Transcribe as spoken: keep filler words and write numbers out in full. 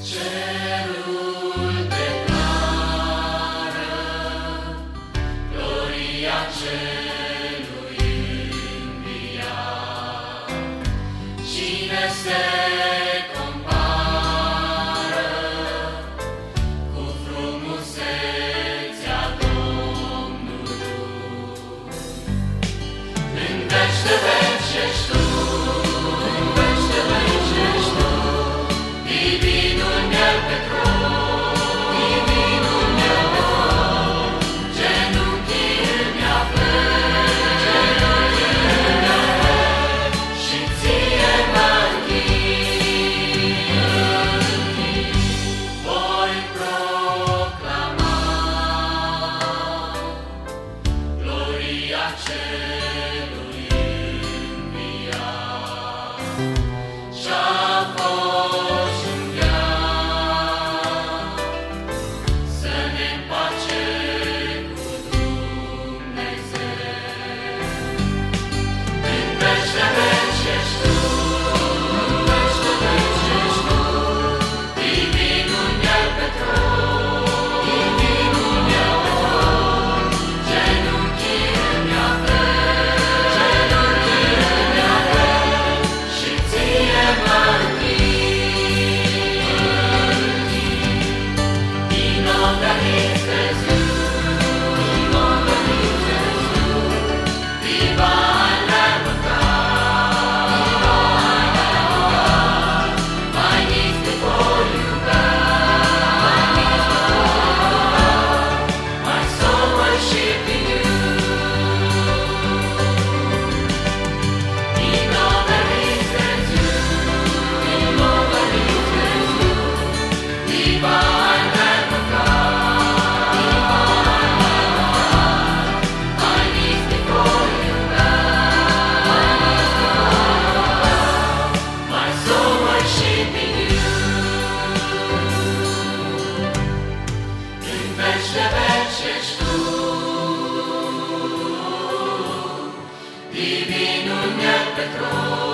Cerul declară gloria celui înviat. Cine se compară cu frumusețea Domnului? În veci de veci ești tu, în veci de veci ești tu, divinul meu pe tron, divinul meu pe tron. Genunchii îmi află, genunchii îmi află, și ție mă închin. Voi proclama gloria celui înviat. Și-a fost înviat să ne împace cu Dumnezeu. În veci de veci ești tu, în veci de veci ești tu, divinul meu pe tron, divinul meu pe tron. Genunchii îmi află, genunchii îmi află, și ție mă închin. Vino veniți Iisus, vino veniți Iisus, divine Lamb of God, divine Lamb of God. My knees before you bow, my knees before you bow, my soul worshiping you. Vino veniți Iisus, vino veniți Iisus, divine Lamb of God, divine Lamb of God. My knees before you bow, my knees before you bow, my soul worshiping you. În veci de veci ești tu, divinul meu pe tron.